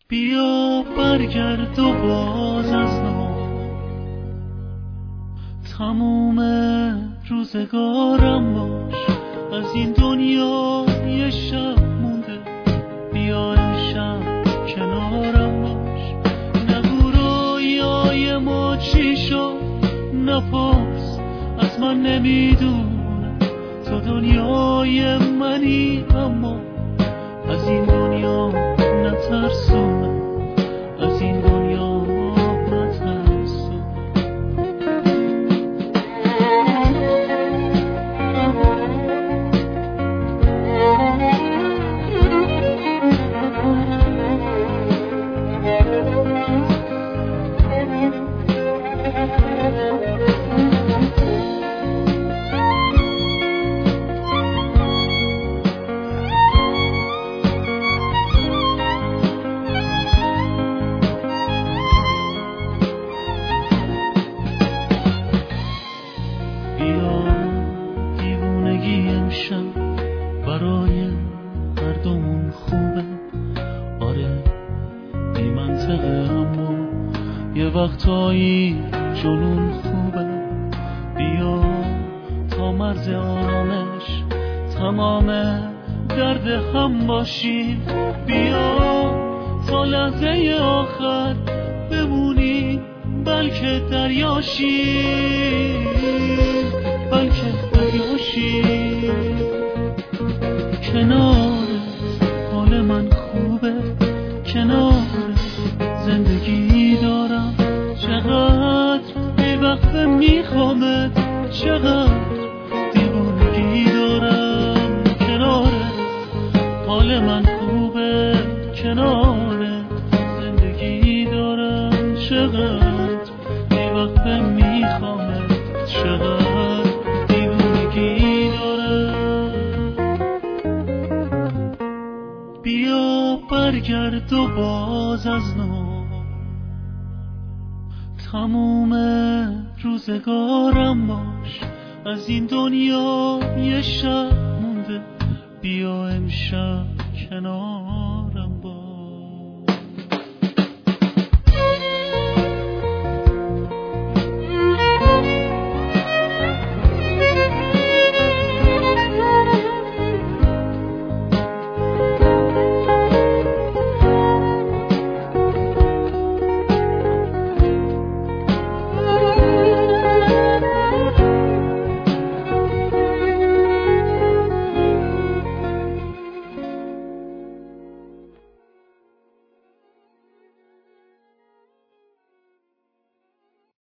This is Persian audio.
بیا برگرد و باز از نو تموم روزگارم باش. از این دنیا یه شب مونده، بیا امشب کنارم باش. نگو رویای ما چی شد، نپرس از من نمیدونم. تو دنیای منی اما از این دنیا نترسونم، از این دنیا نترسونم. دیوونگی امشب برای هر دومون خوبه. آره بی منطقه اما یه وقتایی جنون خوبه. بیا تا مرز آرامش تمام درد هم باشیم. بیا تا لحظه آخر بمونی، بلکه دریاشیم، بلکه دریاشیم. کنارت حال من خوبه، کنارت زندگی دارم. چقدر بی وقت میخوامت، چقدر دیوونگی دارم. کنارت حال من خوبه، کنارت زندگی دارم. چقدر بی وقت میخوامت، چقدر دیوونگی دارم. بیا برگرد و باز از نو تموم روزگارم باش. از این دنیا یه شب مونده، بیا امشب